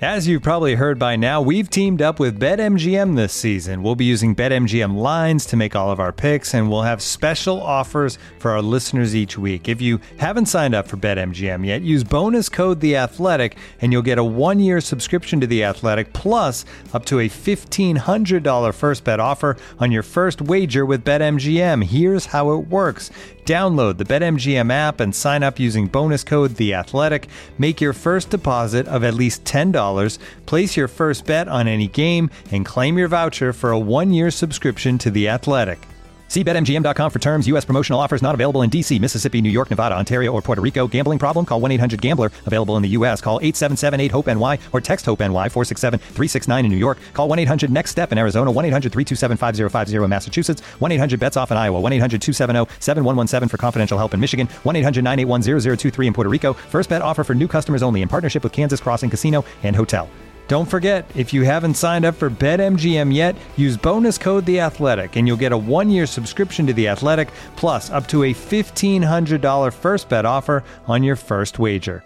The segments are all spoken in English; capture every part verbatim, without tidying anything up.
As you've probably heard by now, we've teamed up with BetMGM this season. We'll be using BetMGM lines to make all of our picks, and we'll have special offers for our listeners each week. If you haven't signed up for BetMGM yet, use bonus code The Athletic, and you'll get a one-year subscription to The Athletic, plus up to a fifteen hundred dollars first bet offer on your first wager with BetMGM. Here's how it works. Download the BetMGM app and sign up using bonus code The Athletic. Make your first deposit of at least ten dollars, place your first bet on any game, and claim your voucher for a one-year subscription to The Athletic. See Bet M G M dot com for terms. U S promotional offers not available in D C, Mississippi, New York, Nevada, Ontario, or Puerto Rico. Gambling problem? Call one eight hundred gambler. Available in the U S. Call eight seven seven eight hope N Y or text HOPE-NY four six seven three six nine in New York. Call one eight hundred next step in Arizona. one eight hundred three two seven five zero five zero in Massachusetts. one eight hundred bets off in Iowa. one eight hundred two seven zero seven one one seven for confidential help in Michigan. one eight hundred nine eight one zero zero two three in Puerto Rico. First bet offer for new customers only in partnership with Kansas Crossing Casino and Hotel. Don't forget, if you haven't signed up for BetMGM yet, use bonus code The Athletic, and you'll get a one-year subscription to The Athletic, plus up to a fifteen hundred dollars first bet offer on your first wager.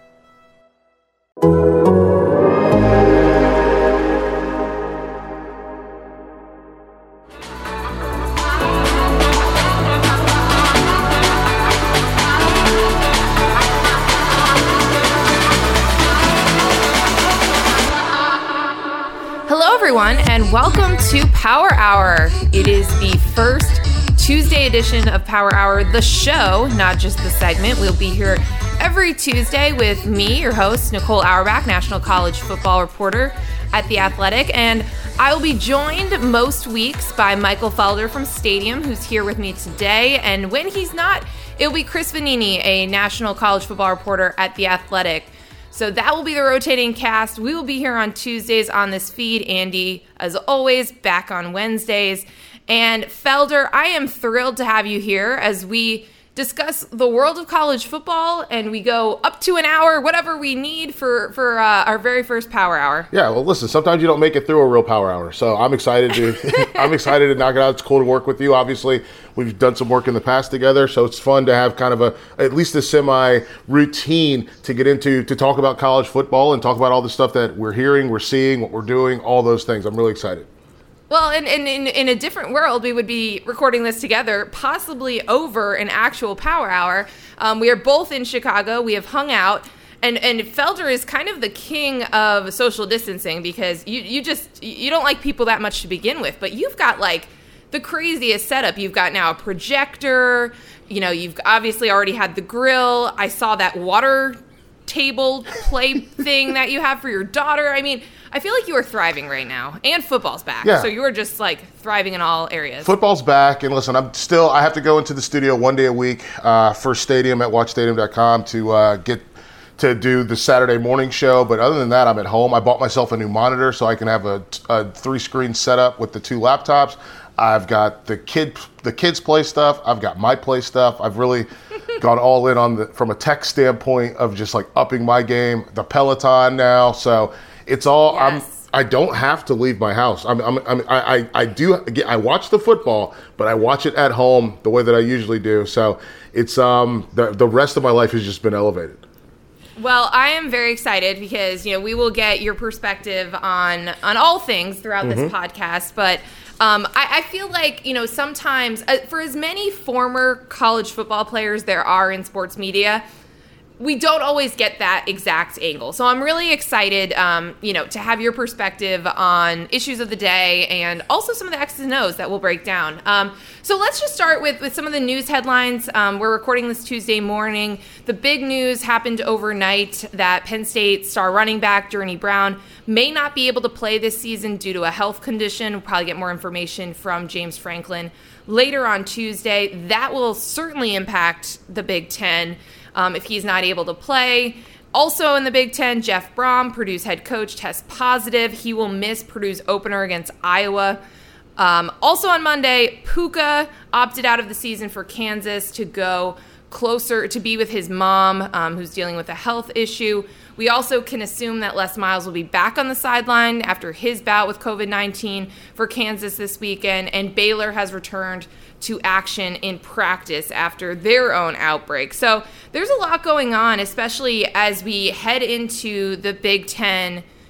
Everyone, and welcome to Power Hour. It is the first Tuesday edition of Power Hour, the show, not just the segment. We'll be here every Tuesday with me, your host, Nicole Auerbach, national college football reporter at The Athletic, and I will be joined most weeks by Michael Felder from Stadium, who's here with me today, and when he's not, it'll be Chris Vannini, a national college football reporter at The Athletic. So that will be the rotating cast. We will be here on Tuesdays on this feed. Andy, as always, back on Wednesdays. And Felder, I am thrilled to have you here as we discuss the world of college football, and we go up to an hour, whatever we need for, for uh, our very first Power Hour. Yeah, well, listen, sometimes you don't make it through a real Power Hour, so I'm excited to I'm excited to knock it out. It's cool to work with you. Obviously, we've done some work in the past together, so it's fun to have kind of a at least a semi-routine to get into to talk about college football and talk about all the stuff that we're hearing, we're seeing, what we're doing, all those things. I'm really excited. Well, in, in, in, in a different world, we would be recording this together, possibly over an actual Power Hour. Um, we are both in Chicago. We have hung out. And and Felder is kind of the king of social distancing because you, you just, you don't like people that much to begin with. But you've got, like, the craziest setup. You've got now a projector. You know, you've obviously already had the grill. I saw that water table play thing that you have for your daughter. I mean, I feel like you are thriving right now, and football's back. Yeah. So you are just like thriving in all areas. Football's back, and listen, I'm still, I have to go into the studio one day a week uh, for Stadium at watch stadium dot com to uh, get to do the Saturday morning show. But other than that, I'm at home. I bought myself a new monitor so I can have a, a three-screen setup with the two laptops. I've got the kid, the kids play stuff. I've got my play stuff. I've really gone all in on the from a tech standpoint of just like upping my game. The Peloton now, so it's all. Yes. I'm. I don't have to leave my house. I'm. I'm. I'm I, I. I do. I watch the football, but I watch it at home the way that I usually do. So it's um. The the rest of my life has just been elevated. Well, I am very excited because, you know, we will get your perspective on on all things throughout mm-hmm. this podcast. But um, I, I feel like, you know, sometimes uh, for as many former college football players there are in sports media, we don't always get that exact angle. So I'm really excited, um, you know, to have your perspective on issues of the day and also some of the X's and O's that we'll break down. Um, so let's just start with, with some of the news headlines. Um, we're recording this Tuesday morning. The big news happened overnight that Penn State star running back Journey Brown may not be able to play this season due to a health condition. We'll probably get more information from James Franklin later on Tuesday. That will certainly impact the Big Ten. Um, if he's not able to play. Also in the Big Ten, Jeff Brom, Purdue's head coach, tests positive. He will miss Purdue's opener against Iowa. Um, also on Monday, Puka opted out of the season for Kansas to go closer, to be with his mom, um, who's dealing with a health issue. We also can assume that Les Miles will be back on the sideline after his bout with covid nineteen for Kansas this weekend, and Baylor has returned to action in practice after their own outbreak. So there's a lot going on, especially as we head into the Big Ten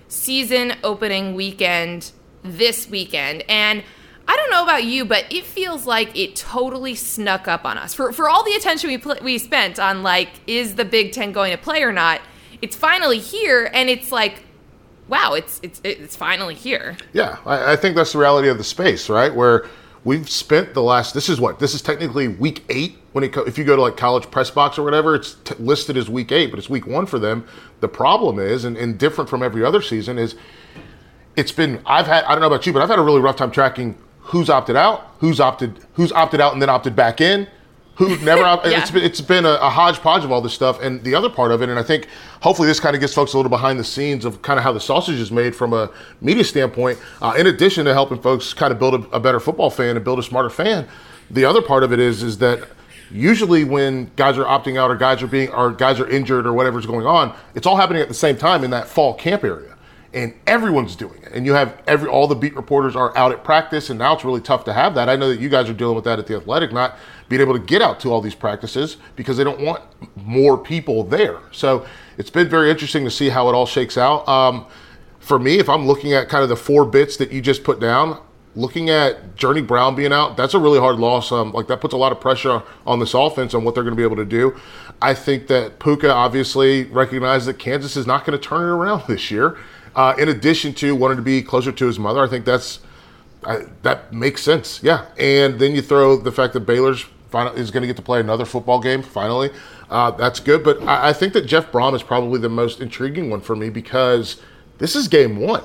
season opening weekend this weekend. And I don't know about you, but it feels like it totally snuck up on us. For for all the attention we pl- we spent on, like, is the Big Ten going to play or not, it's finally here, and it's like, wow, it's it's it's finally here. Yeah, I, I think that's the reality of the space, right? Where we've spent the last, this is what, this is technically week eight. When it, if you go to like College Press Box or whatever, it's t- listed as week eight, but it's week one for them. The problem is, and, and different from every other season, is it's been, I've had, I don't know about you, but I've had a really rough time tracking who's opted out, who's opted, who's opted out and then opted back in, who never, yeah. it's been, it's been a, a hodgepodge of all this stuff. And the other part of it, and I think hopefully this kind of gets folks a little behind the scenes of kind of how the sausage is made from a media standpoint, uh, in addition to helping folks kind of build a, a better football fan and build a smarter fan. The other part of it is, is that usually when guys are opting out or guys are being, or guys are injured or whatever's going on, it's all happening at the same time in that fall camp area. And everyone's doing it. And you have every, all the beat reporters are out at practice, and now it's really tough to have that. I know that you guys are dealing with that at The Athletic, not being able to get out to all these practices because they don't want more people there. So it's been very interesting to see how it all shakes out. Um, for me, if I'm looking at kind of the four bits that you just put down, looking at Journey Brown being out, that's a really hard loss. Um, like that puts a lot of pressure on this offense on what they're going to be able to do. I think that Puka obviously recognized that Kansas is not going to turn it around this year. Uh, in addition to wanting to be closer to his mother, I think that's I, that makes sense. Yeah, and then you throw the fact that Baylor's final, is going to get to play another football game finally. Uh, that's good, but I, I think that Jeff Brom is probably the most intriguing one for me because this is game one.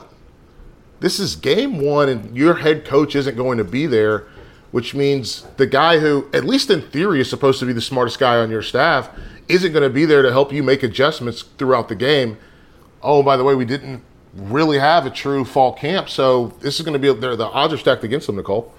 This is game one, and your head coach isn't going to be there, which means the guy who, at least in theory, is supposed to be the smartest guy on your staff isn't going to be there to help you make adjustments throughout the game. Oh, by the way, we didn't really have a true fall camp, so this is going to be there. The odds are stacked against them, Nicole.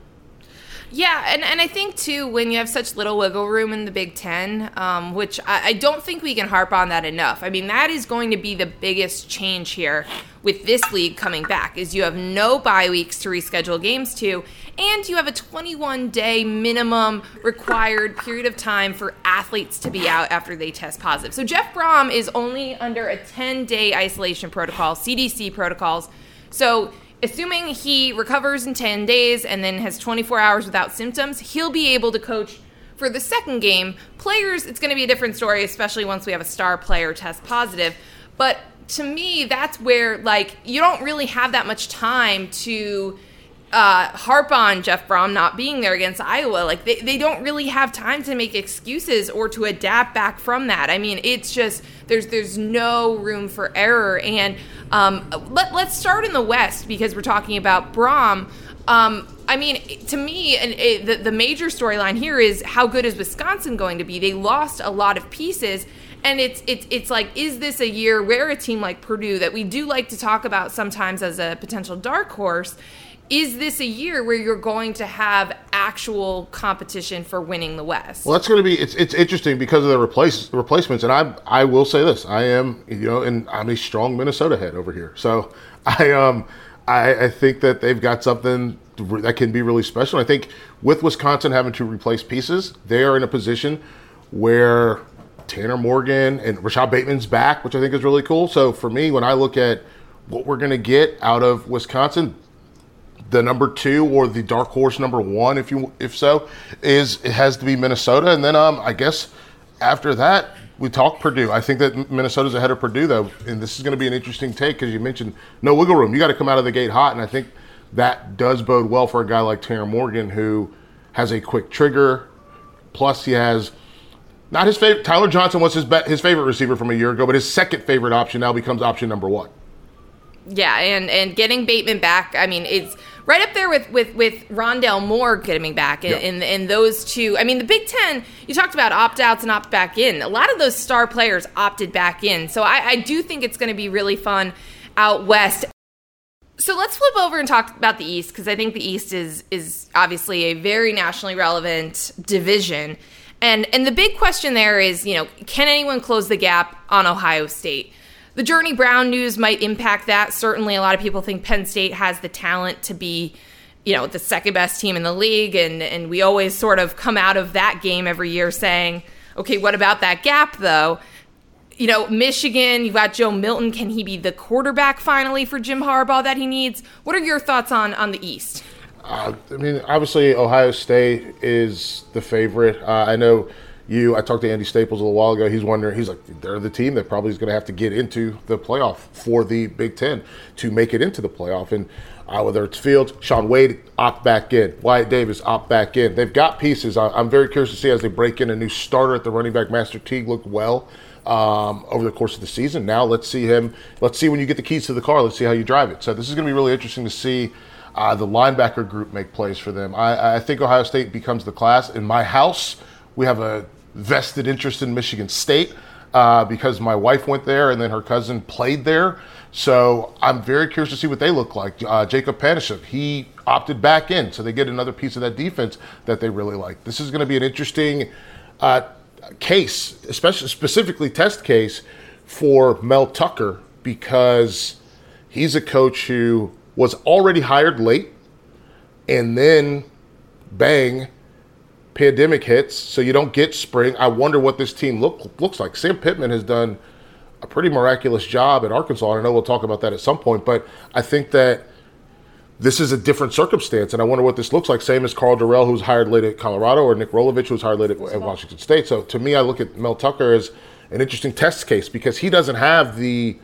Yeah, and, and I think, too, when you have such little wiggle room in the Big Ten, um, which I, I don't think we can harp on that enough. I mean, that is going to be the biggest change here with this league coming back, is you have no bye weeks to reschedule games to, and you have a twenty-one day minimum required period of time for athletes to be out after they test positive. So Jeff Brom is only under a ten day isolation protocol, C D C protocols. So assuming he recovers in ten days and then has twenty-four hours without symptoms, he'll be able to coach for the second game. Players, it's going to be a different story, especially once we have a star player test positive. But to me, that's where, like, you don't really have that much time to uh, harp on Jeff Brom not being there against Iowa. Like, they, they don't really have time to make excuses or to adapt back from that. I mean, it's just, there's there's no room for error. And um, let, let's start in the West, because we're talking about Brom. Um, I mean, to me, and it, the, the major storyline here is how good is Wisconsin going to be? They lost a lot of pieces. And it's it's it's like, is this a year where a team like Purdue, that we do like to talk about sometimes as a potential dark horse, is this a year where you're going to have actual competition for winning the West? Well, that's going to be, it's it's interesting because of the replace replacements. And I I will say this, I am, you know, and I'm a strong Minnesota head over here. So I um I, I think that they've got something that can be really special. I think with Wisconsin having to replace pieces, they are in a position where Tanner Morgan and Rashad Bateman's back, which I think is really cool. So for me, when I look at what we're going to get out of Wisconsin, the number two or the dark horse number one, if you if so, is it has to be Minnesota. And then um, I guess after that, we talk Purdue. I think that Minnesota's ahead of Purdue, though, and this is going to be an interesting take because you mentioned no wiggle room. You got to come out of the gate hot, and I think that does bode well for a guy like Tanner Morgan, who has a quick trigger. Plus, he has not his favorite. Tyler Johnson was his be- his favorite receiver from a year ago, but his second favorite option now becomes option number one. Yeah, and, and getting Bateman back, I mean, it's right up there with, with, with Rondale Moore getting back. And, yep. and, and those two, I mean, the Big Ten, you talked about opt-outs and opt-back in. A lot of those star players opted back in. So I, I do think it's going to be really fun out west. So let's flip over and talk about the East, because I think the East is is obviously a very nationally relevant division. And and the big question there is, you know, can anyone close the gap on Ohio State? The Journey Brown news might impact that. Certainly a lot of people think Penn State has the talent to be, you know, the second best team in the league. And, and we always sort of come out of that game every year saying, okay, what about that gap, though? You know, Michigan, you've got Joe Milton. Can he be the quarterback finally for Jim Harbaugh that he needs? What are your thoughts on, on the East? Uh, I mean, obviously, Ohio State is the favorite. Uh, I know you, I talked to Andy Staples a little while ago. He's wondering, he's like, they're the team that probably is going to have to get into the playoff for the Big Ten to make it into the playoff. And uh, whether it's Fields, Shaun Wade, opt back in. Wyatt Davis, opt back in. They've got pieces. I, I'm very curious to see as they break in a new starter at the running back. Master Teague looked well um, over the course of the season. Now let's see him. Let's see when you get the keys to the car. Let's see how you drive it. So this is going to be really interesting to see uh, the linebacker group make plays for them. I, I think Ohio State becomes the class. In my house, we have a vested interest in Michigan State uh, because my wife went there and then her cousin played there. So I'm very curious to see what they look like. Uh, Jacob Panasiuk, he opted back in, so they get another piece of that defense that they really like. This is going to be an interesting uh, case, especially specifically test case for Mel Tucker, because he's a coach who was already hired late, and then bang, pandemic hits, so you don't get spring. I wonder what this team look, looks like. Sam Pittman has done a pretty miraculous job at Arkansas, and I know we'll talk about that at some point, but I think that this is a different circumstance, and I wonder what this looks like. Same as Carl Durrell, who's hired late at Colorado, or Nick Rolovich, who's hired late at, at Washington State. So to me, I look at Mel Tucker as an interesting test case because he doesn't have the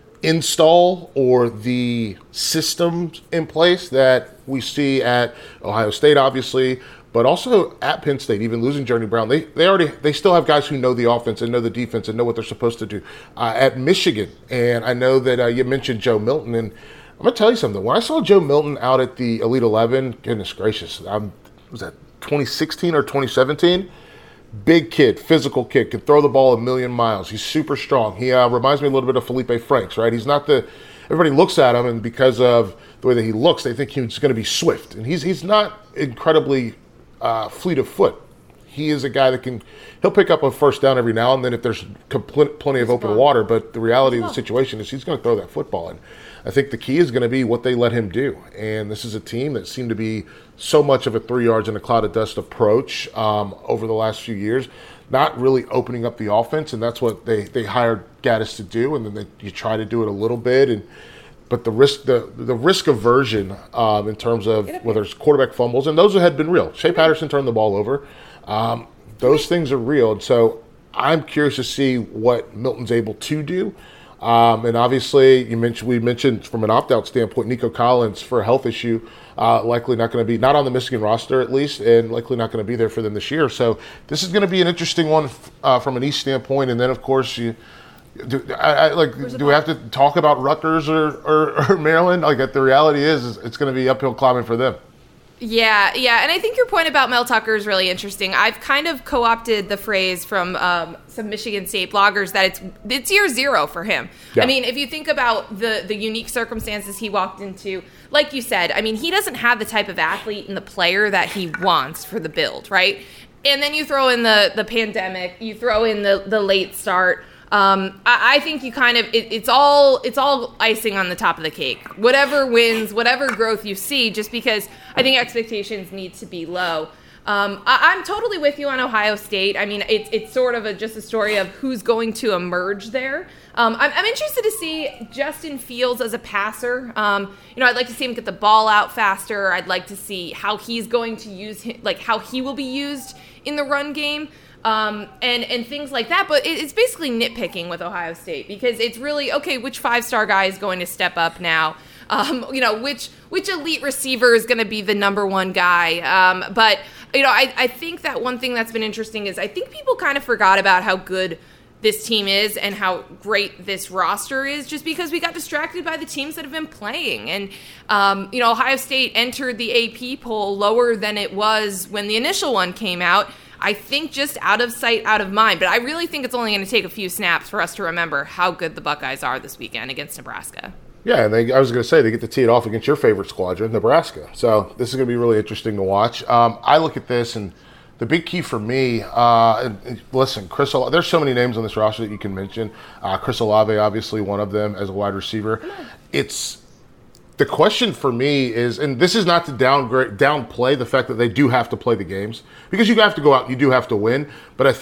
install or the systems in place that we see at Ohio State, obviously, but also at Penn State, even losing Journey Brown. They they already they still have guys who know the offense and know the defense and know what they're supposed to do. Uh, at Michigan, and I know that uh, you mentioned Joe Milton, and I'm going to tell you something. When I saw Joe Milton out at the Elite eleven, goodness gracious, um, was that twenty sixteen or twenty seventeen? Big kid, physical kid, can throw the ball a million miles. He's super strong. He uh, reminds me a little bit of Felipe Franks, right? He's not the – everybody looks at him, and because of the way that he looks, they think he's going to be swift. And he's he's not incredibly uh, fleet of foot. He is a guy that can – he'll pick up a first down every now and then if there's compl- plenty of open water, but the reality of the situation is he's going to throw that football in. I think the key is going to be what they let him do. And this is a team that seemed to be so much of a three yards in a cloud of dust approach um, over the last few years, not really opening up the offense. And that's what they, they hired Gaddis to do. And then they, you try to do it a little bit. And But the risk the, the risk aversion um, in terms of whether it's quarterback fumbles, and those had been real. Shea Patterson turned the ball over. Um, those things are real. And so I'm curious to see what Milton's able to do. Um, and obviously, you mentioned we mentioned from an opt-out standpoint, Nico Collins for a health issue, uh, likely not going to be not on the Michigan roster at least, and likely not going to be there for them this year. So this is going to be an interesting one uh, from an East standpoint. And then, of course, you do. I, I, like, do we have to talk about Rutgers or, or, or Maryland? Like, the reality is, is it's going to be uphill climbing for them. Yeah, yeah, and I think your point about Mel Tucker is really interesting. I've kind of co-opted the phrase from um, some Michigan State bloggers that it's it's year zero for him. Yeah. I mean, if you think about the the unique circumstances he walked into, like you said, I mean, he doesn't have the type of athlete and the player that he wants for the build, right? And then you throw in the the pandemic, you throw in the the late start. Um, I, I think you kind of it, it's all it's all icing on the top of the cake. Whatever wins, whatever growth you see, just because I think expectations need to be low. Um, I, I'm totally with you on Ohio State. I mean, it's it's sort of a, just a story of who's going to emerge there. Um, I'm, I'm interested to see Justin Fields as a passer. Um, you know, I'd like to see him get the ball out faster. I'd like to see how he's going to use him, like how he will be used in the run game. Um, and, and things like that. But it, it's basically nitpicking with Ohio State because it's really, okay, which five-star guy is going to step up now? Um, you know, which which elite receiver is going to be the number one guy? Um, but, you know, I, I think that one thing that's been interesting is I think people kind of forgot about how good this team is and how great this roster is just because we got distracted by the teams that have been playing. And, um, you know, Ohio State entered the A P poll lower than it was when the initial one came out. I think just out of sight, out of mind. But I really think it's only going to take a few snaps for us to remember how good the Buckeyes are this weekend against Nebraska. Yeah, and they, I was going to say, they get to tee it off against your favorite squadron, Nebraska. So this is going to be really interesting to watch. Um, I look at this, and the big key for me, uh, and, and listen, Chris, there's so many names on this roster that you can mention. Uh, Chris Olave, obviously one of them as a wide receiver. It's the question for me is, and this is not to downgrade, downplay the fact that they do have to play the games, because you have to go out, you do have to win. But I think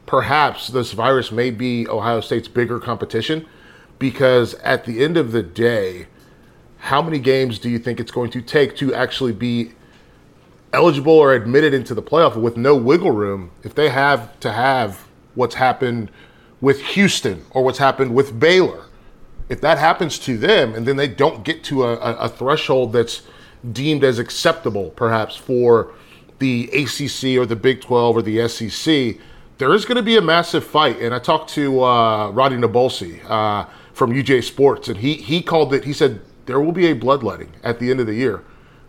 perhaps this virus may be Ohio State's bigger competition, because at the end of the day, how many games do you think it's going to take to actually be eligible or admitted into the playoff with no wiggle room if they have to have what's happened with Houston or what's happened with Baylor? If that happens to them and then they don't get to a, a, a threshold that's deemed as acceptable perhaps for the A C C or the Big twelve or the S E C, there is going to be a massive fight. And I talked to uh, Roddy Nabolsi uh, from U J Sports, and he, he called it, he said, there will be a bloodletting at the end of the year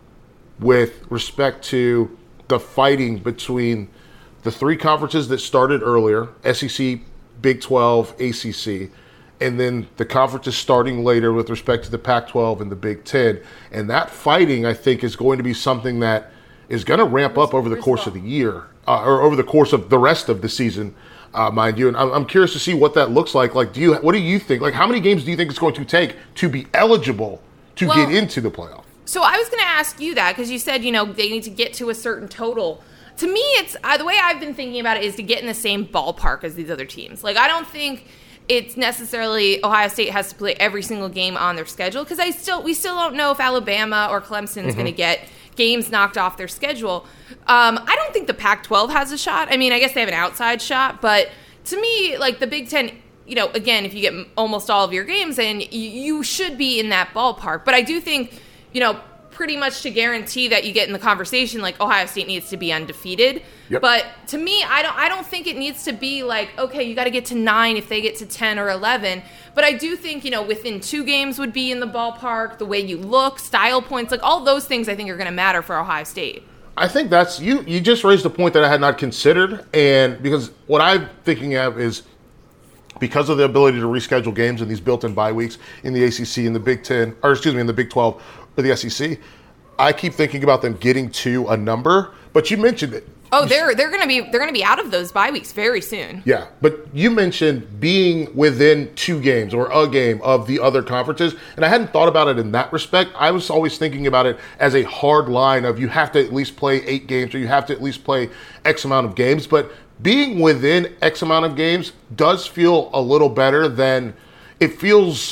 with respect to the fighting between the three conferences that started earlier, S E C, Big twelve, A C C, and then the conferences starting later with respect to the Pac twelve and the Big ten. And that fighting, I think, is going to be something that is going to ramp up over the course of the year, uh, or over the course of the rest of the season, uh, mind you. And I'm, I'm curious to see what that looks like. Like, do you, what do you think? Like, how many games do you think it's going to take to be eligible to well, get into the playoff? So I was going to ask you that, because you said, you know, they need to get to a certain total. To me, it's uh, the way I've been thinking about it is to get in the same ballpark as these other teams. Like, I don't think it's necessarily Ohio State has to play every single game on their schedule, because I still we still don't know if Alabama or Clemson is mm-hmm. going to get games knocked off their schedule. Um, I don't think the Pac twelve has a shot. I mean, I guess they have an outside shot, but to me, like the Big Ten, you know, again, if you get almost all of your games in, you, you should be in that ballpark. But I do think, you know, pretty much to guarantee that you get in the conversation, like Ohio State needs to be undefeated. Yep. But to me, I don't I don't think it needs to be like, okay, you got to get to nine if they get to ten or eleven. But I do think, you know, within two games would be in the ballpark, the way you look, style points, like all those things I think are going to matter for Ohio State. I think that's, you, you just raised a point that I had not considered. And because what I'm thinking of is, because of the ability to reschedule games in these built-in bye weeks in the A C C and the Big Ten, or excuse me, in the Big twelve or the S E C, I keep thinking about them getting to a number. But you mentioned it. Oh, they're they're going to be they're going to be out of those bye weeks very soon. Yeah, but you mentioned being within two games or a game of the other conferences, and I hadn't thought about it in that respect. I was always thinking about it as a hard line of you have to at least play eight games or you have to at least play X amount of games. But being within X amount of games does feel a little better than it feels.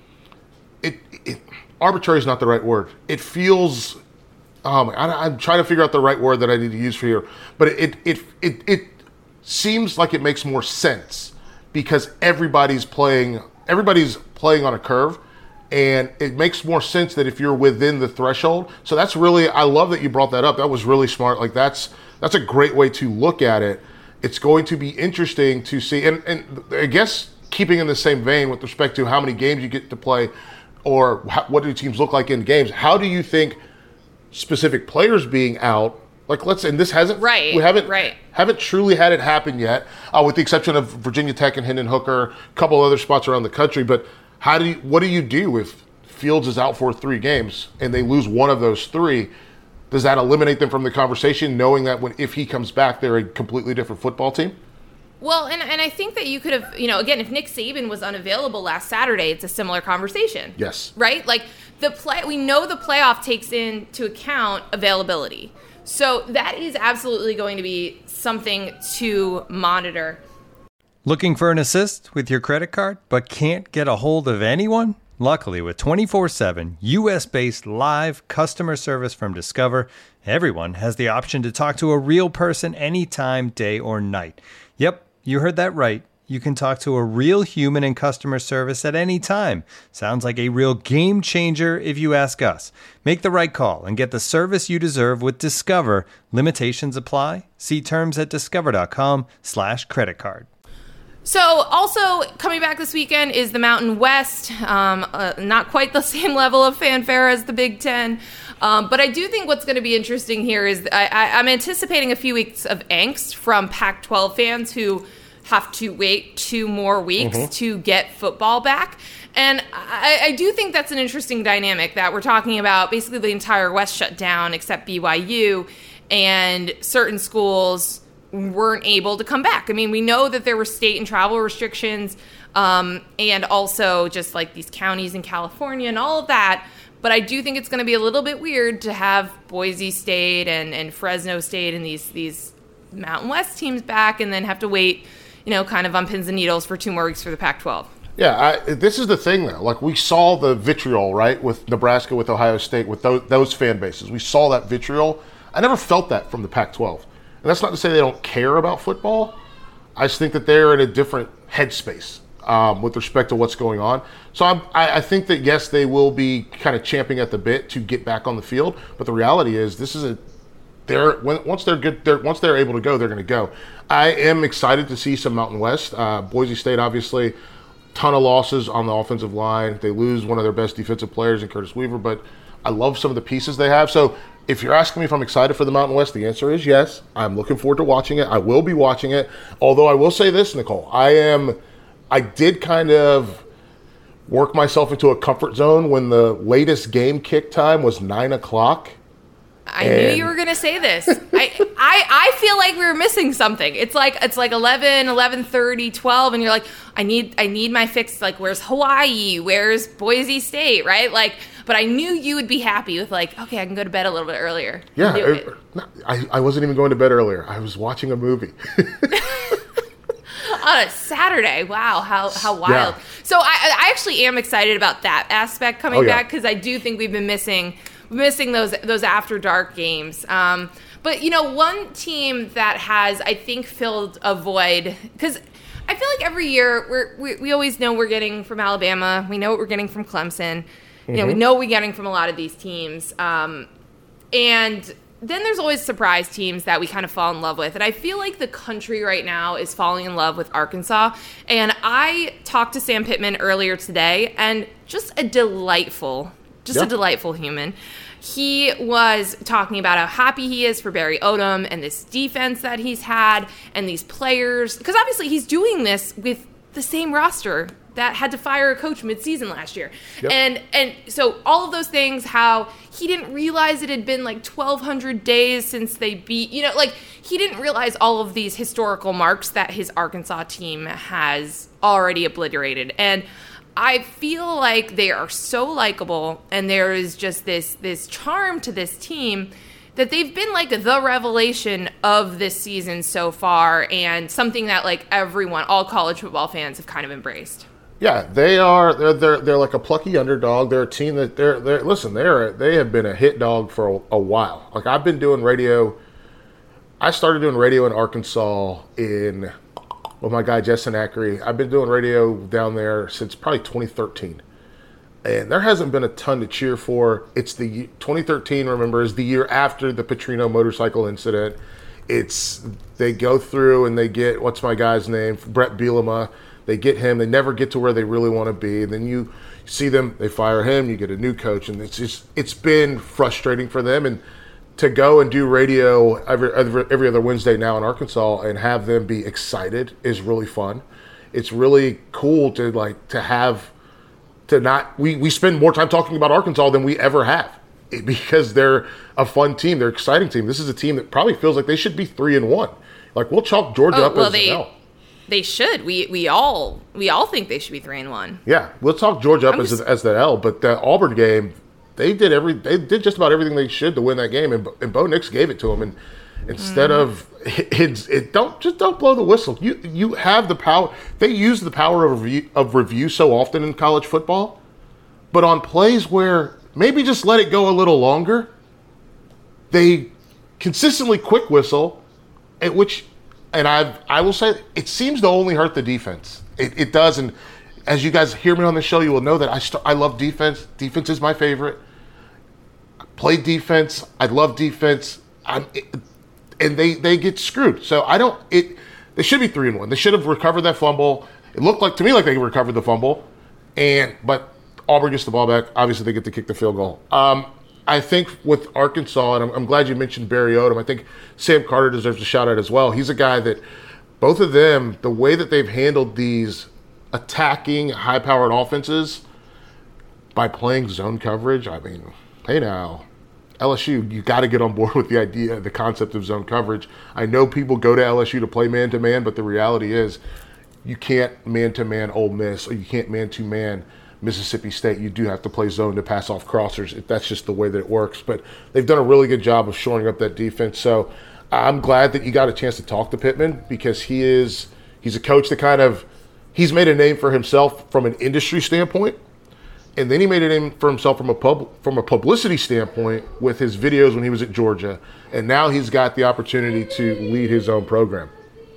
It, it arbitrary is not the right word. It feels. Um, I, I'm trying to figure out the right word that I need to use for here, but it it it it seems like it makes more sense because everybody's playing everybody's playing on a curve, and it makes more sense that if you're within the threshold. So that's really, I love that you brought that up. That was really smart. Like that's that's a great way to look at it. It's going to be interesting to see, and and I guess keeping in the same vein with respect to how many games you get to play, or how, what do teams look like in games. How do you think specific players being out, like let's, and this hasn't, right, we haven't, right. haven't truly had it happen yet, uh, with the exception of Virginia Tech and Hendon Hooker, a couple other spots around the country. But how do you, what do you do if Fields is out for three games and they lose one of those three? Does that eliminate them from the conversation, knowing that when if he comes back, they're a completely different football team? Well, and, and I think that you could have, you know, again, if Nick Saban was unavailable last Saturday, it's a similar conversation. Yes. Right? Like, the play, we know the playoff takes into account availability. So that is absolutely going to be something to monitor. Looking for an assist with your credit card, but can't get a hold of anyone? Luckily, with twenty-four seven U S-based live customer service from Discover, everyone has the option to talk to a real person anytime, day or night. Yep, you heard that right. You can talk to a real human in customer service at any time. Sounds like a real game changer if you ask us. Make the right call and get the service you deserve with Discover. Limitations apply. See terms at discover.com slash credit card. So also coming back this weekend is the Mountain West. Um, uh, not quite the same level of fanfare as the Big Ten. Um, but I do think what's going to be interesting here is I, I, I'm anticipating a few weeks of angst from Pac twelve fans who have to wait two more weeks mm-hmm. to get football back. And I, I do think that's an interesting dynamic that we're talking about basically the entire West shut down except B Y U, and certain schools weren't able to come back. I mean, we know that there were state and travel restrictions um, and also just like these counties in California and all of that. But I do think it's going to be a little bit weird to have Boise State and, and Fresno State and these these Mountain West teams back and then have to wait, you know, kind of on pins and needles for two more weeks for the Pac twelve. Yeah, I, this is the thing, though. Like, we saw the vitriol, right, with Nebraska, with Ohio State, with those, those fan bases. We saw that vitriol. I never felt that from the Pac twelve. And that's not to say they don't care about football. I just think that they're in a different headspace um, with respect to what's going on. So I'm, I, I think that, yes, they will be kind of champing at the bit to get back on the field. But the reality is this is a they're when, once they're good, they're, once they're able to go, they're going to go. I am excited to see some Mountain West. Uh, Boise State, obviously, ton of losses on the offensive line. They lose one of their best defensive players in Curtis Weaver, but I love some of the pieces they have. So if you're asking me if I'm excited for the Mountain West, the answer is yes. I'm looking forward to watching it. I will be watching it. Although I will say this, Nicole, I am, I did kind of work myself into a comfort zone when the latest game kick time was nine o'clock. I and knew you were going to say this. I, I I feel like we were missing something. It's like it's like eleven, eleven thirty, twelve, and you're like, I need I need my fix. Like, where's Hawaii? Where's Boise State? Right? Like, but I knew you would be happy with like, okay, I can go to bed a little bit earlier. Yeah, it, I, I wasn't even going to bed earlier. I was watching a movie. On a Saturday. Wow, how how wild. Yeah. So I, I actually am excited about that aspect coming oh, yeah. back because I do think we've been missing missing those those after dark games. Um, but, you know, one team that has, I think, filled a void, because I feel like every year we're, we we always know we're getting from Alabama. We know what we're getting from Clemson. Mm-hmm. You know, we know what we're getting from a lot of these teams. Um, and then there's always surprise teams that we kind of fall in love with. And I feel like the country right now is falling in love with Arkansas. And I talked to Sam Pittman earlier today, and just a delightful, just yep. a delightful human. He was talking about how happy he is for Barry Odom and this defense that he's had and these players. Because obviously he's doing this with the same roster that had to fire a coach mid-season last year. Yep. And and so all of those things, how he didn't realize it had been like twelve hundred days since they beat, you know, like he didn't realize all of these historical marks that his Arkansas team has already obliterated. And I feel like they are so likable, and there is just this this charm to this team that they've been like the revelation of this season so far, and something that like everyone, all college football fans, have kind of embraced. Yeah, they are. They're they're, they're like a plucky underdog. They're a team that they're they're listen. They're they have been a hit dog for a, a while. Like I've been doing radio. I started doing radio in Arkansas in. With my guy, Justin Ackery. I've been doing radio down there since probably twenty thirteen. And there hasn't been a ton to cheer for. It's the twenty thirteen, remember, is the year after the Petrino motorcycle incident. It's they go through and they get, what's my guy's name? Brett Bielema. They get him. They never get to where they really want to be. And then you see them, they fire him, you get a new coach. And it's just, it's been frustrating for them. And to go and do radio every, every every other Wednesday now in Arkansas and have them be excited is really fun. It's really cool to like to have to not we, we spend more time talking about Arkansas than we ever have because they're a fun team, they're an exciting team. This is a team that probably feels like they should be three and one. Like we'll chalk Georgia oh, up well, as they, an L. They should. We we all we all think they should be three and one. Yeah, we'll talk Georgia up I'm as just, as the L, but the Auburn game. They did every. They did just about everything they should to win that game, and, and Bo Nix gave it to them. And instead mm. of it, it, don't just don't blow the whistle. You you have the power. They use the power of review, of review so often in college football, but on plays where maybe just let it go a little longer, they consistently quick whistle, at which, and I I will say it seems to only hurt the defense. It, it does, and as you guys hear me on the show, you will know that I st- I love defense. Defense is my favorite. Play defense. I love defense. I'm, it, and they, they get screwed. So I don't. It. They should be three and one. They should have recovered that fumble. It looked like to me like they recovered the fumble, and but Auburn gets the ball back. Obviously, they get to kick the field goal. Um, I think with Arkansas, and I'm, I'm glad you mentioned Barry Odom. I think Sam Carter deserves a shout out as well. He's a guy that both of them, the way that they've handled these attacking high-powered offenses by playing zone coverage. I mean, hey now, L S U, you got to get on board with the idea, the concept of zone coverage. I know people go to L S U to play man-to-man, but the reality is you can't man-to-man Ole Miss, or you can't man-to-man Mississippi State. You do have to play zone to pass off crossers. That's just the way that it works. But they've done a really good job of shoring up that defense. So I'm glad that you got a chance to talk to Pittman because he is – He's a coach that kind of, he's made a name for himself from an industry standpoint. And then he made a name for himself from a pub, from a publicity standpoint with his videos when he was at Georgia. And now he's got the opportunity to lead his own program.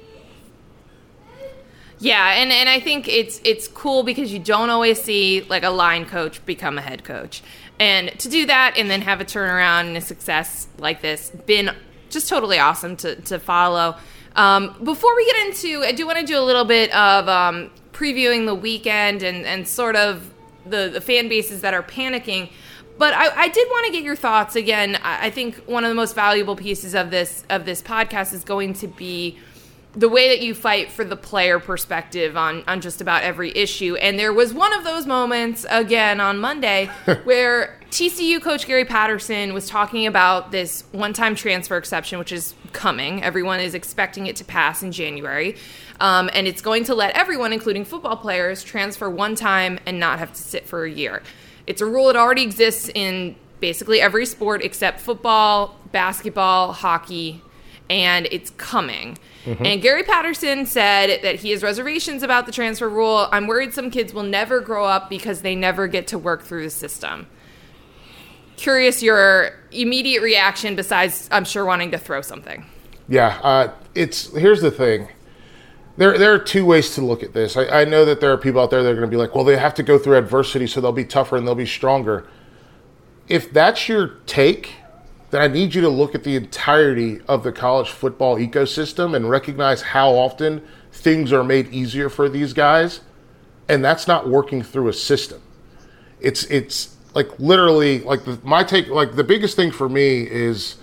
Yeah, and, and I think it's it's cool because you don't always see like a line coach become a head coach. And to do that and then have a turnaround and a success like this, been just totally awesome to, to follow. Um, before we get into, I do want to do a little bit of um, previewing the weekend and, and sort of the, the fan bases that are panicking. But I, I did want to get your thoughts. Again, I, I think one of the most valuable pieces of this of this podcast is going to be the way that you fight for the player perspective on, on just about every issue. And there was one of those moments, again, on Monday, where T C U coach Gary Patterson was talking about this one-time transfer exception, which is coming. Everyone is expecting it to pass in January. Um, and it's going to let everyone, including football players, transfer one time and not have to sit for a year. It's a rule that already exists in basically every sport except football, basketball, hockey, and it's coming. Mm-hmm. And Gary Patterson said that he has reservations about the transfer rule. I'm worried some kids will never grow up because they never get to work through the system. Curious your immediate reaction besides, I'm sure, wanting to throw something. Yeah, uh, it's here's the thing. There, there are two ways to look at this. I, I know that there are people out there that are going to be like, well, they have to go through adversity, so they'll be tougher and they'll be stronger. If that's your take, then I need you to look at the entirety of the college football ecosystem and recognize how often things are made easier for these guys, and that's not working through a system. It's it's like literally like the, my take. Like the biggest thing for me is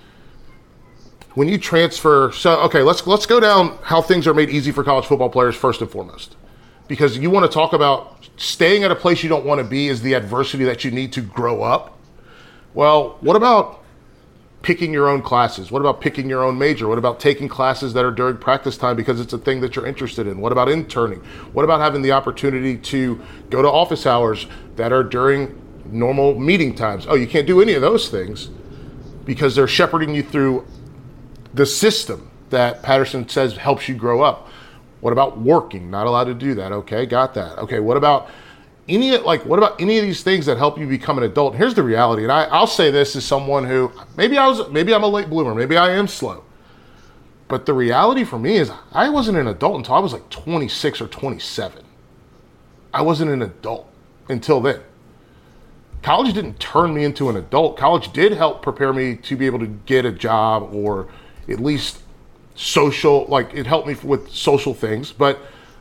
when you transfer. So okay, let's let's go down how things are made easy for college football players first and foremost, because you want to talk about staying at a place you don't want to be is the adversity that you need to grow up. Well, what about picking your own classes? What about picking your own major? What about taking classes that are during practice time because it's a thing that you're interested in? What about interning? What about having the opportunity to go to office hours that are during normal meeting times? Oh, you can't do any of those things because they're shepherding you through the system that Patterson says helps you grow up. What about working? Not allowed to do that. Okay, got that. Okay, what about Any like what about any of these things that help you become an adult? Here's the reality, and I, I'll say this as someone who maybe I was maybe I'm a late bloomer, maybe I am slow. But the reality for me is I wasn't an adult until I was like twenty-six or twenty-seven. I wasn't an adult until then. College didn't turn me into an adult. College did help prepare me to be able to get a job or at least social, like it helped me with social things, but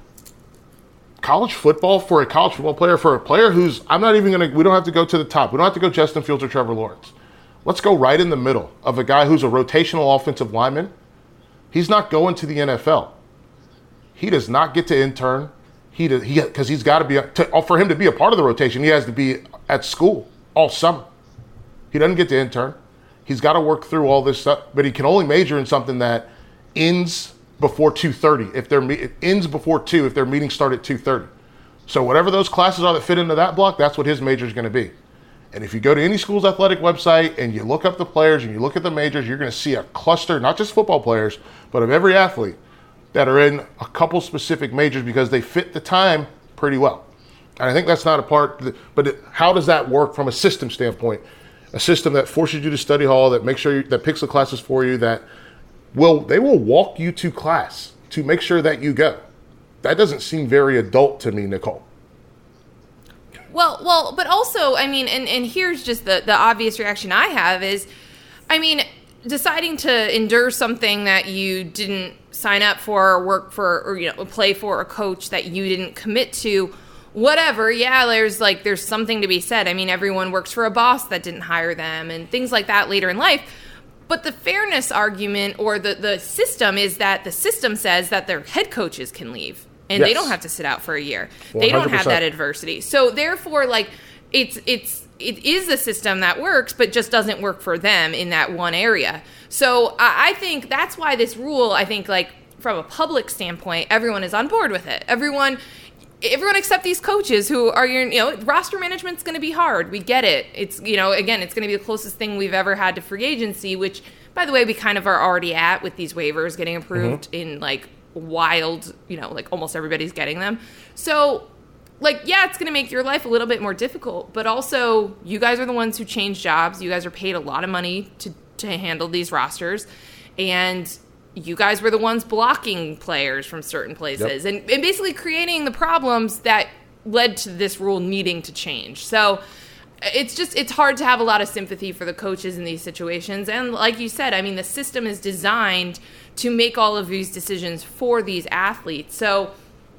college football for a college football player, for a player who's, I'm not even going to, we don't have to go to the top. We don't have to go Justin Fields or Trevor Lawrence. Let's go right in the middle of a guy who's a rotational offensive lineman. He's not going to the N F L. He does not get to intern. He does, he because he's got to be, to, for him to be a part of the rotation, he has to be at school all summer. He doesn't get to intern. He's got to work through all this stuff, but he can only major in something that ends before two thirty. If their it ends before two, if their meetings start at two thirty. So whatever those classes are that fit into that block, that's what his major is going to be. And if you go to any school's athletic website and you look up the players and you look at the majors, you're going to see a cluster, not just football players, but of every athlete that are in a couple specific majors because they fit the time pretty well. And I think that's not a part, but it, how does that work from a system standpoint? A system that forces you to study hall, that makes sure you, that picks the classes for you, that Will they will walk you to class to make sure that you go. That doesn't seem very adult to me, Nicole. Well, well, but also, I mean, and, and here's just the, the obvious reaction I have is, I mean, deciding to endure something that you didn't sign up for or work for or, you know, play for a coach that you didn't commit to, whatever, yeah, there's like, there's something to be said. I mean, everyone works for a boss that didn't hire them and things like that later in life. But the fairness argument or the, the system is that the system says that their head coaches can leave and yes. they don't have to sit out for a year. one hundred percent. They don't have that adversity. So therefore, like it's it's it is a system that works, but just doesn't work for them in that one area. So I, I think that's why this rule, I think like from a public standpoint, everyone is on board with it. Everyone Everyone except these coaches who are, your, you know, roster management's going to be hard. We get it. It's, you know, again, it's going to be the closest thing we've ever had to free agency, which, by the way, we kind of are already at with these waivers getting approved mm-hmm. in, like, wild, you know, like almost everybody's getting them. So, like, yeah, it's going to make your life a little bit more difficult, but also you guys are the ones who change jobs. You guys are paid a lot of money to, to handle these rosters, and you guys were the ones blocking players from certain places yep. and, and basically creating the problems that led to this rule needing to change. So it's just, it's hard to have a lot of sympathy for the coaches in these situations. And like you said, I mean, the system is designed to make all of these decisions for these athletes. So,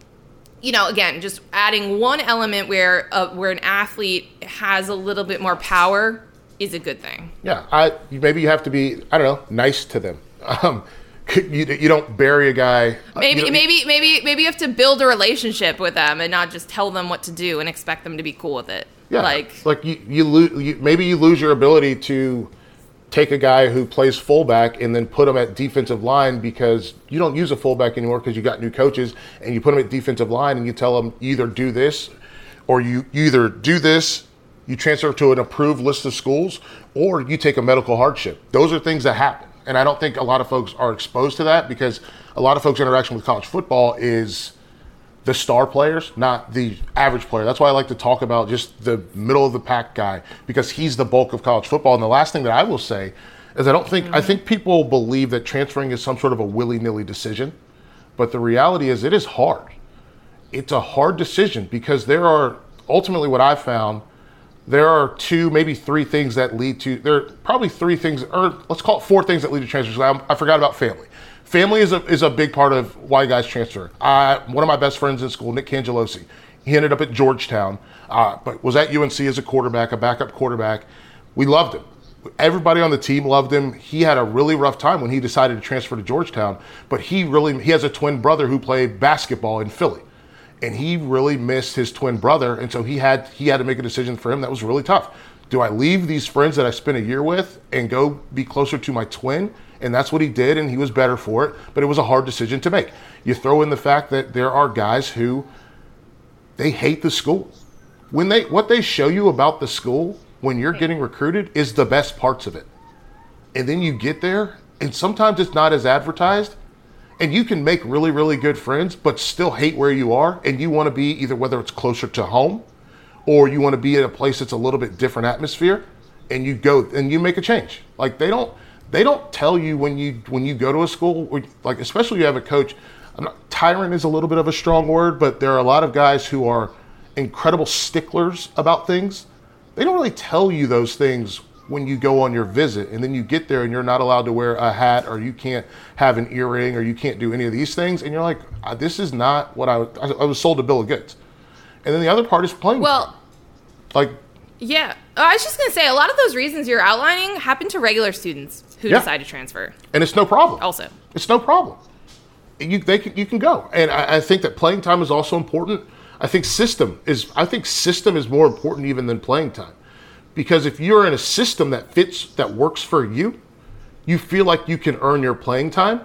you know, again, just adding one element where uh, where an athlete has a little bit more power is a good thing. Yeah, I maybe you have to be, I don't know, nice to them. Um, you, you don't bury a guy. Maybe you know, maybe maybe maybe you have to build a relationship with them and not just tell them what to do and expect them to be cool with it. Yeah, like like you you, lo- you maybe you lose your ability to take a guy who plays fullback and then put him at defensive line because you don't use a fullback anymore because you got new coaches, and you put him at defensive line and you tell him either do this or you, you either do this, you transfer to an approved list of schools, or you take a medical hardship. Those are things that happen. And I don't think a lot of folks are exposed to that because a lot of folks' interaction with college football is the star players, not the average player. That's why I like to talk about just the middle of the pack guy, because he's the bulk of college football. And the last thing that I will say is I don't think, mm-hmm. I think people believe that transferring is some sort of a willy-nilly decision, but the reality is it is hard. It's a hard decision because there are, ultimately what I've found, there are two, maybe three things that lead to, there are probably three things, or let's call it four things that lead to transfers. I, I forgot about family. Family is a is a big part of why guys transfer. I, one of my best friends in school, Nick Cangelosi, he ended up at Georgetown, uh, but was at U N C as a quarterback, a backup quarterback. We loved him. Everybody on the team loved him. He had a really rough time when he decided to transfer to Georgetown, but he really, he has a twin brother who played basketball in Philly, and he really missed his twin brother, and so he had he had to make a decision for him that was really tough. Do I leave these friends that I spent a year with and go be closer to my twin? And that's what he did, and he was better for it, but it was a hard decision to make. You throw in the fact that there are guys who, they hate the school. When they, what they show you about the school when you're getting recruited is the best parts of it. And then you get there, and sometimes it's not as advertised, and you can make really, really good friends, but still hate where you are, and you want to be either whether it's closer to home, or you want to be at a place that's a little bit different atmosphere, and you go, and you make a change. Like, they don't, They don't tell you when you when you go to a school, or like especially you have a coach. I'm not, tyrant is a little bit of a strong word, but there are a lot of guys who are incredible sticklers about things. They don't really tell you those things when you go on your visit, and then you get there and you're not allowed to wear a hat, or you can't have an earring, or you can't do any of these things, and you're like, this is not what I was. I was sold a bill of goods. And then the other part is playing. Well, like. Yeah. I was just going to say, a lot of those reasons you're outlining happen to regular students who yeah. decide to transfer. And it's no problem. Also. It's no problem. You they can, you can go. And I, I think that playing time is also important. I think system is I think system is more important even than playing time. Because if you're in a system that fits, that works for you, you feel like you can earn your playing time.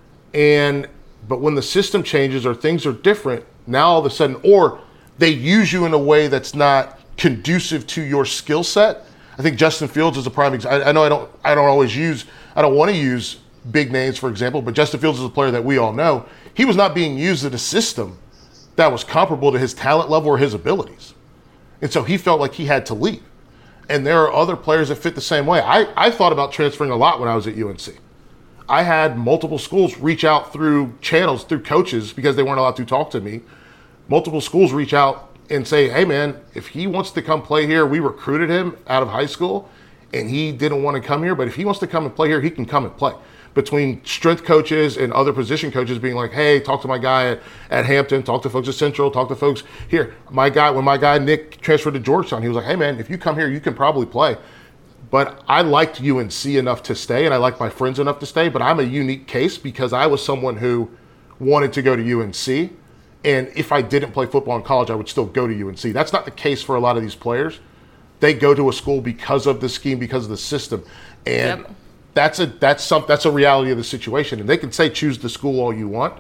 And but when the system changes or things are different, now all of a sudden, or they use you in a way that's not conducive to your skill set. I think Justin Fields is a prime example. I, I know I don't I don't always use, I don't want to use big names, for example, but Justin Fields is a player that we all know. He was not being used in a system that was comparable to his talent level or his abilities. And so he felt like he had to leave. And there are other players that fit the same way. I, I thought about transferring a lot when I was at U N C. I had multiple schools reach out through channels, through coaches, because they weren't allowed to talk to me. Multiple schools reach out and say, hey man, if he wants to come play here, we recruited him out of high school and he didn't want to come here, but if he wants to come and play here, he can come and play. Between strength coaches and other position coaches being like, hey, talk to my guy at, at Hampton, talk to folks at Central, talk to folks here. My guy, when my guy Nick transferred to Georgetown, he was like, hey man, if you come here, you can probably play. But I liked U N C enough to stay, and I liked my friends enough to stay, but I'm a unique case because I was someone who wanted to go to U N C. And if I didn't play football in college, I would still go to U N C. That's not the case for a lot of these players. They go to a school because of the scheme, because of the system. And yep. that's a that's some that's a reality of the situation. And they can say choose the school all you want.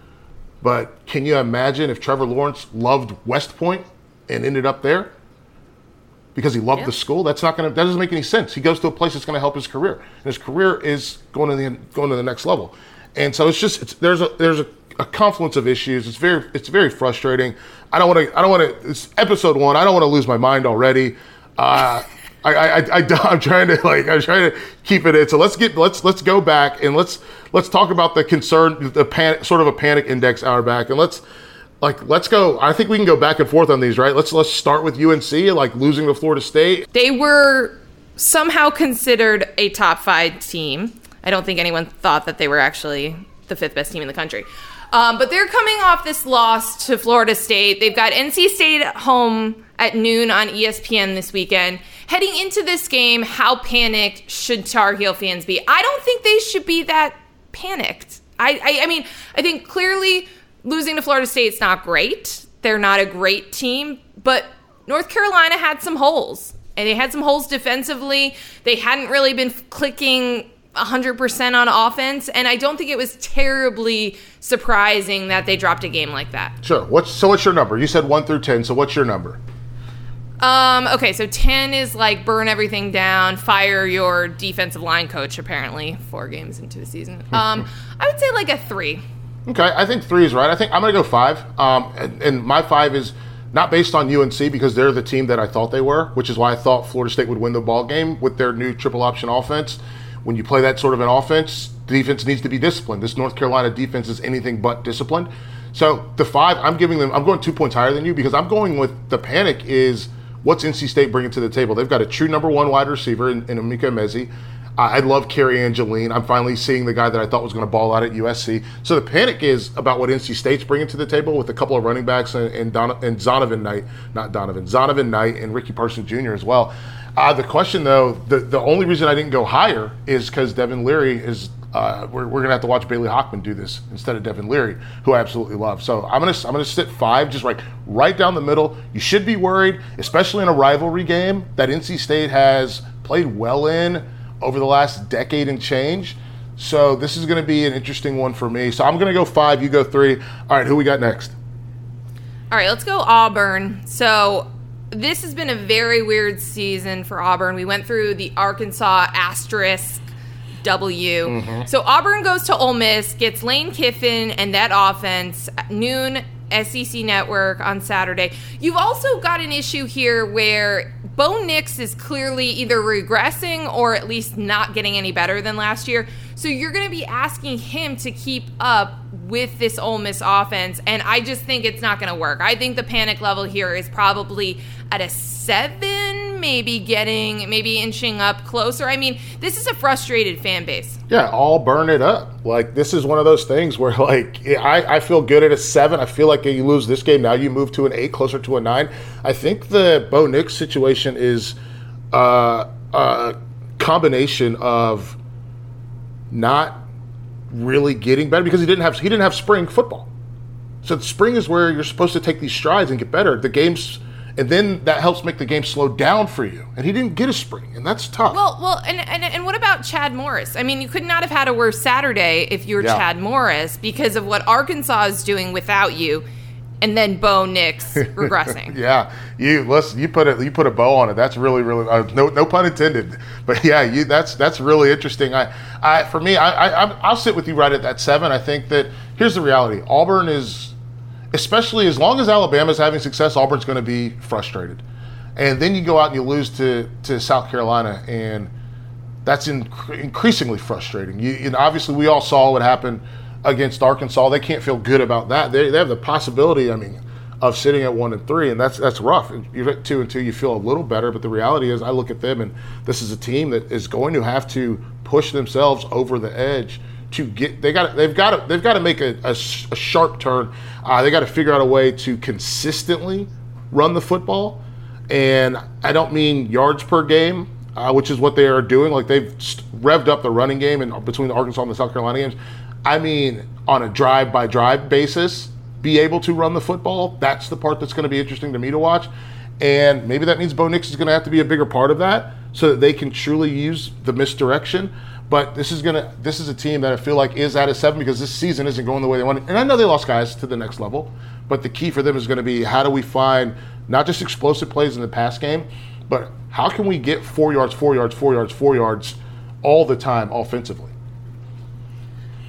But can you imagine if Trevor Lawrence loved West Point and ended up there because he loved yep. the school? That's not gonna that doesn't make any sense. He goes to a place that's gonna help his career. And his career is going to the going to the next level. And so it's just it's, there's a there's a a confluence of issues. It's very it's very frustrating. I don't want to. I don't want to. It's episode one. I don't want to lose my mind already. Uh, I, I, I, I, I'm trying to like. I'm trying to keep it in. So let's get. Let's let's go back and let's let's talk about the concern, the panic, sort of a panic index hour back, and let's like let's go. I think we can go back and forth on these, right? Let's let's start with U N C, like losing to Florida State. They were somehow considered a top five team. I don't think anyone thought that they were actually the fifth best team in the country. Um, but they're coming off this loss to Florida State. They've got N C State at home at noon on E S P N this weekend. Heading into this game, how panicked should Tar Heel fans be? I don't think they should be that panicked. I, I, I mean, I think clearly losing to Florida State's not great. They're not a great team, but North Carolina had some holes. And they had some holes defensively. They hadn't really been clicking one hundred percent on offense, and I don't think it was terribly surprising that they dropped a game like that. Sure. What's so what's your number? You said one through ten, so what's your number? Um, okay, so ten is like burn everything down, fire your defensive line coach, apparently, four games into the season. Um, I would say like a three. Okay, I think three is right. I think I'm going to go five. Um, and, and my five is not based on U N C because they're the team that I thought they were, which is why I thought Florida State would win the ball game with their new triple option offense. When you play that sort of an offense, the defense needs to be disciplined. This North Carolina defense is anything but disciplined. So the five, I'm giving them, I'm going two points higher than you because I'm going with the panic is what's N C State bringing to the table. They've got a true number one wide receiver in, in Emeka Emezi. Uh, I love Kerry Angeline. I'm finally seeing the guy that I thought was going to ball out at U S C. So the panic is about what N C State's bringing to the table with a couple of running backs and, and, Don, and Zonovan Knight, not Donovan, Zonovan Knight and Ricky Parsons Junior as well. Uh, the question, though, the, the only reason I didn't go higher is because Devin Leary is uh, – we're, we're going to have to watch Bailey Hockman do this instead of Devin Leary, who I absolutely love. So I'm going to I'm gonna sit five, just like right down the middle. You should be worried, especially in a rivalry game that N C State has played well in over the last decade and change. So this is going to be an interesting one for me. So I'm going to go five, you go three. All right, who we got next? All right, let's go Auburn. So – this has been a very weird season for Auburn. We went through the Arkansas asterisk W. Mm-hmm. So Auburn goes to Ole Miss, gets Lane Kiffin and that offense, noon S E C Network on Saturday. You've also got an issue here where Bo Nix is clearly either regressing or at least not getting any better than last year. So you're going to be asking him to keep up with this Ole Miss offense, and I just think it's not going to work. I think the panic level here is probably at a seven, maybe getting, maybe inching up closer. I mean, this is a frustrated fan base. Yeah, all burn it up. Like, this is one of those things where, like, I, I feel good at a seven. I feel like you lose this game, now you move to an eight, closer to a nine. I think the Bo Nix situation is uh, a combination of not really getting better because he didn't have he didn't have spring football. So spring is where you're supposed to take these strides and get better. The games, and then that helps make the game slow down for you. And he didn't get a spring, and that's tough. Well, well, and and, and what about Chad Morris? I mean, you could not have had a worse Saturday if you were yeah. Chad Morris because of what Arkansas is doing without you. And then Bo Nix regressing. yeah, you listen. You put a you put a bow on it. That's really really uh, no no pun intended. But yeah, you that's that's really interesting. I, I for me, I, I I'll sit with you right at that seven. I think that here's the reality. Auburn is, especially as long as Alabama's having success, Auburn's going to be frustrated. And then you go out and you lose to to South Carolina, and that's in, increasingly frustrating. You, and obviously, we all saw what happened against Arkansas. They can't feel good about that. They, they have the possibility, I mean, of sitting at one and three, and that's that's rough. You're at two and two, you feel a little better, but the reality is, I look at them, and this is a team that is going to have to push themselves over the edge to get. They got. They've got to. They've got to make a, a, a sharp turn. Uh, they got to figure out a way to consistently run the football, and I don't mean yards per game, uh, which is what they are doing. Like they've revved up the running game, and between the Arkansas and the South Carolina games. I mean, on a drive-by-drive basis, be able to run the football. That's the part that's going to be interesting to me to watch. And maybe that means Bo Nix is going to have to be a bigger part of that so that they can truly use the misdirection. But this is going to this is a team that I feel like is at a seven because this season isn't going the way they want it. And I know they lost guys to the next level, but the key for them is going to be how do we find not just explosive plays in the pass game, but how can we get four yards, four yards, four yards, four yards all the time offensively?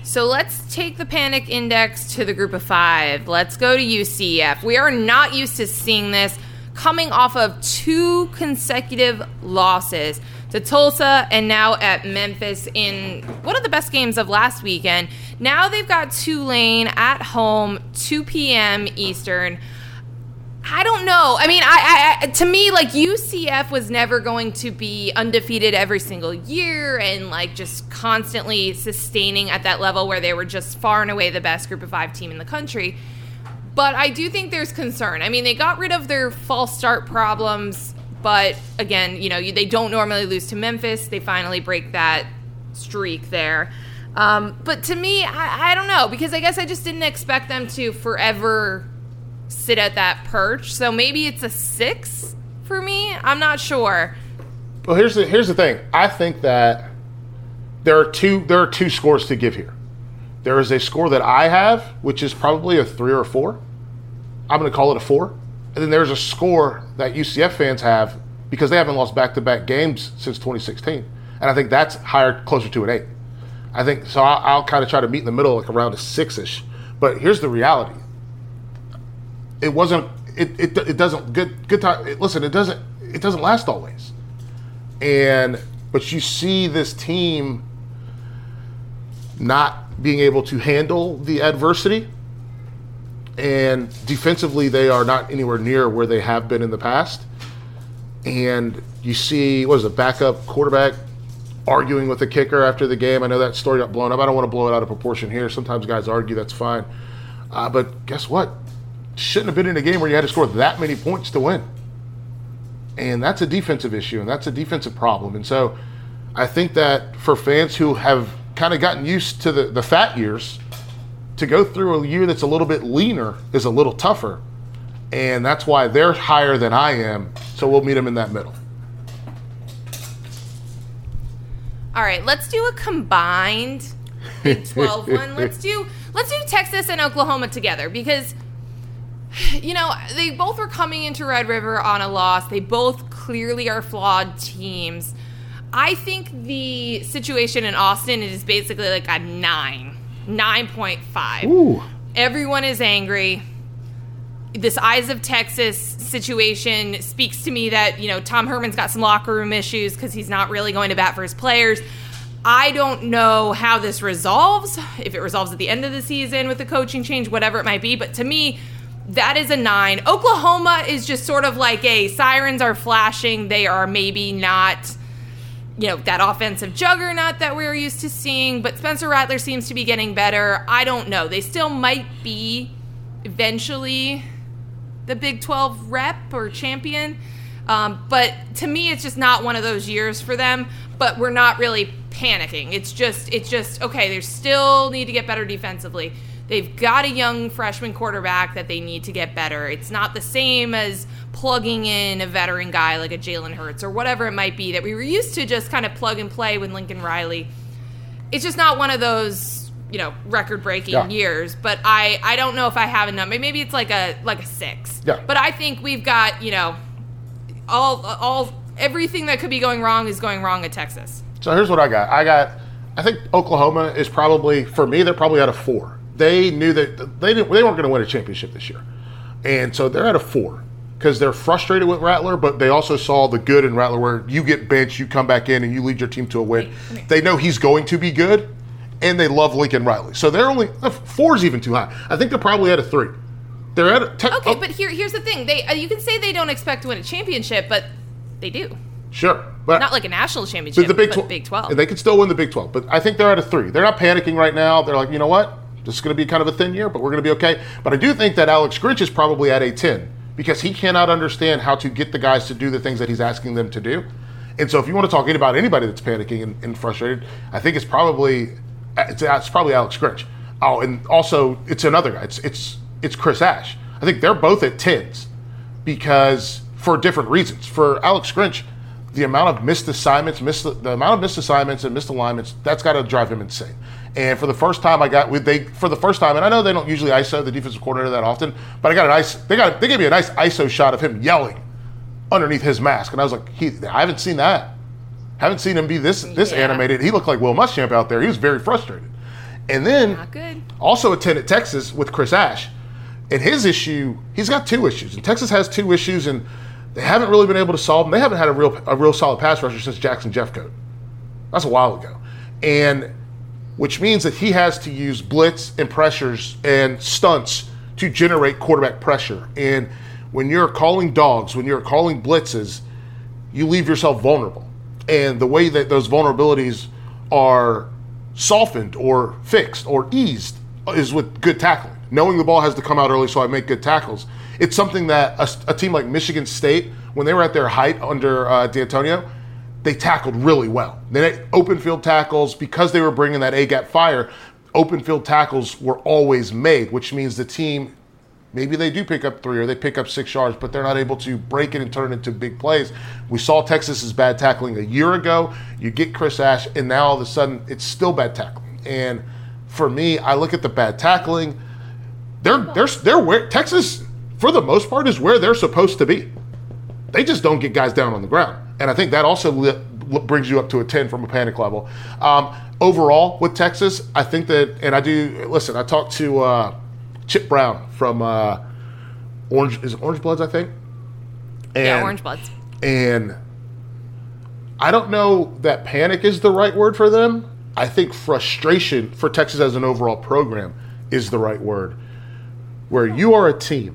So let's take the panic index to the group of five. Let's go to U C F. We are not used to seeing this coming off of two consecutive losses to Tulsa and now at Memphis in one of the best games of last weekend. Now they've got Tulane at home, two p.m. Eastern. I don't know. I mean, I, I to me, like, U C F was never going to be undefeated every single year and, like, just constantly sustaining at that level where they were just far and away the best group of five team in the country. But I do think there's concern. I mean, they got rid of their false start problems, but, again, you know, they don't normally lose to Memphis. They finally break that streak there. Um, but to me, I, I don't know, because I guess I just didn't expect them to forever sit at that perch. So maybe it's a six for me. I'm not sure. Well, here's the here's the thing. I think that there are two there are two scores to give here. There is a score that I have, which is probably a three or a four. I'm going to call it a four. And then there's a score that U C F fans have because they haven't lost back-to-back games since twenty sixteen. And I think that's higher, closer to an eight. I think so. I'll, I'll kind of try to meet in the middle, like around a six-ish. But here's the reality. It wasn't. It, it it doesn't good good time. It, listen, it doesn't it doesn't last always. And but you see this team not being able to handle the adversity, and defensively they are not anywhere near where they have been in the past. And you see, what is it, backup quarterback arguing with the kicker after the game. I know that story got blown up. I don't want to blow it out of proportion here. Sometimes guys argue. That's fine. Uh, but guess what? Shouldn't have been in a game where you had to score that many points to win. And that's a defensive issue, and that's a defensive problem. And so I think that for fans who have kind of gotten used to the, the fat years, to go through a year that's a little bit leaner is a little tougher. And that's why they're higher than I am. So we'll meet them in that middle. All right, let's do a combined Big twelve one. Let's do let's do Texas and Oklahoma together because, you know, they both were coming into Red River on a loss. They both clearly are flawed teams. I think the situation in Austin is basically like a nine, nine point five. Ooh. Everyone is angry. This Eyes of Texas situation speaks to me that, you know, Tom Herman's got some locker room issues because he's not really going to bat for his players. I don't know how this resolves, if it resolves at the end of the season with the coaching change, whatever it might be. But to me, that is a nine. Oklahoma is just sort of like a sirens are flashing. They are maybe not, you know, that offensive juggernaut that we're used to seeing. But Spencer Rattler seems to be getting better. I don't know. They still might be eventually the Big twelve rep or champion. Um, but to me, it's just not one of those years for them. But we're not really panicking. It's just, it's just, okay, they still need to get better defensively. They've got a young freshman quarterback that they need to get better. It's not the same as plugging in a veteran guy like a Jalen Hurts or whatever it might be that we were used to just kind of plug and play with Lincoln Riley. It's just not one of those, you know, record-breaking yeah. years. But I, I don't know if I have a number. Maybe it's like a like a six. Yeah. But I think we've got, you know, all all everything that could be going wrong is going wrong at Texas. So here's what I got. I got, I think Oklahoma is probably, for me, they're probably at a four. They knew that they didn't, they weren't going to win a championship this year. And so they're at a four because they're frustrated with Rattler, but they also saw the good in Rattler where you get benched, you come back in, and you lead your team to a win. They know he's going to be good, and they love Lincoln Riley. So they're only, four is even too high. I think they're probably at a three. They're at a te- Okay, oh. but here, here's the thing. They uh, you can say they don't expect to win a championship, but they do. Sure. But not like a national championship, the Big but twelve, Big twelve. And they can still win the Big twelve. But I think they're at a three. They're not panicking right now. They're like, you know what? This is going to be kind of a thin year, but we're going to be okay. But I do think that Alex Grinch is probably at a ten because he cannot understand how to get the guys to do the things that he's asking them to do. And so if you want to talk about anybody that's panicking and, and frustrated, I think it's probably it's, it's probably Alex Grinch. Oh, and also it's another guy. It's it's it's Chris Ash. I think they're both at tens because for different reasons. For Alex Grinch, the amount of missed assignments, missed the amount of missed assignments and missed alignments, that's got to drive him insane. And for the first time, I got with they for the first time, and I know they don't usually I S O the defensive coordinator that often, but I got a nice they got they gave me a nice I S O shot of him yelling underneath his mask, and I was like, he, I haven't seen that, haven't seen him be this this yeah. animated. He looked like Will Muschamp out there. He was very frustrated, And then Not good. also attended Texas with Chris Ash. And his issue, he's got two issues. And Texas has two issues, and they haven't really been able to solve them. They haven't had a real a real solid pass rusher since Jackson Jeffcoat. That's a while ago. And which means that he has to use blitz and pressures and stunts to generate quarterback pressure. And when you're calling dogs, when you're calling blitzes, you leave yourself vulnerable. And the way that those vulnerabilities are softened or fixed or eased is with good tackling. Knowing the ball has to come out early so I make good tackles. It's something that a, a team like Michigan State, when they were at their height under uh, D'Antonio, they tackled really well. They had open field tackles because they were bringing that A-gap fire. Open field tackles were always made, which means the team, maybe they do pick up three or they pick up six yards, but they're not able to break it and turn it into big plays. We saw Texas's bad tackling a year ago. You get Chris Ash, and now all of a sudden it's still bad tackling. And for me, I look at the bad tackling. They're they're they're where Texas, for the most part, is where they're supposed to be. They just don't get guys down on the ground, and I think that also li- brings you up to a ten from a panic level. Um, overall, with Texas, I think that, and I do listen. I talked to uh, Chip Brown from uh, Orange is it Orange Bloods, I think. And, yeah, Orange Bloods. And I don't know that panic is the right word for them. I think frustration for Texas as an overall program is the right word. Where you are a team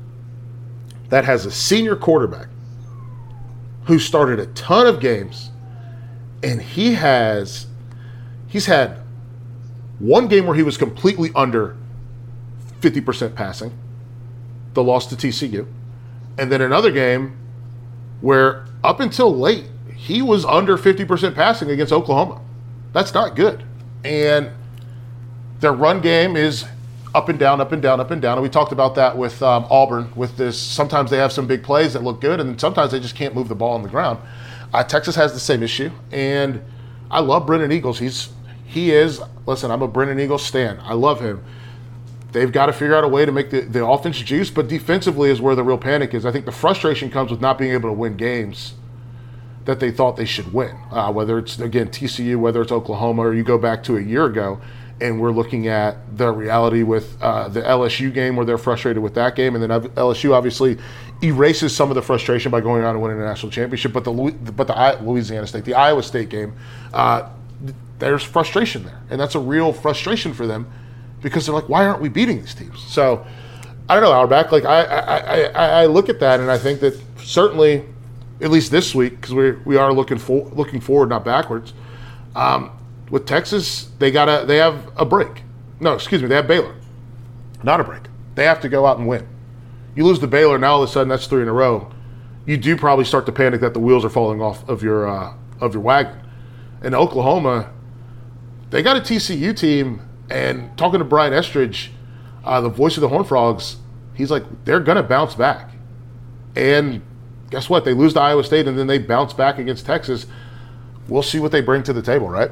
that has a senior quarterback who started a ton of games, and he has he's had one game where he was completely under fifty percent passing, the loss to T C U, and then another game where up until late he was under fifty percent passing against Oklahoma. That's not good. And their run game is up and down, up and down, up and down. And we talked about that with um, Auburn, with this. Sometimes they have some big plays that look good, and then sometimes they just can't move the ball on the ground. Uh, Texas has the same issue, and I love Brennan Eagles. He's He is, listen, I'm a Brennan Eagles stan. I love him. They've got to figure out a way to make the, the offense juice, but defensively is where the real panic is. I think the frustration comes with not being able to win games that they thought they should win, uh, whether it's, again, T C U, whether it's Oklahoma, or you go back to a year ago, and we're looking at the reality with uh, the L S U game where they're frustrated with that game, and then L S U obviously erases some of the frustration by going on and winning a national championship, but the but the Louisiana State, the Iowa State game, uh, there's frustration there, and that's a real frustration for them because they're like, why aren't we beating these teams? So I don't know, Auerbach, like I I, I, I look at that, and I think that certainly, at least this week, because we we are looking for looking forward, not backwards. Um, with Texas, they gotta they have a break. No, excuse me, they have Baylor, not a break. They have to go out and win. You lose to Baylor, now all of a sudden that's three in a row. You do probably start to panic that the wheels are falling off of your uh, of your wagon. In Oklahoma, they got a T C U team, and talking to Brian Estridge, uh, the voice of the Horned Frogs, he's like, they're gonna bounce back. And guess what? They lose to Iowa State, and then they bounce back against Texas. We'll see what they bring to the table, right?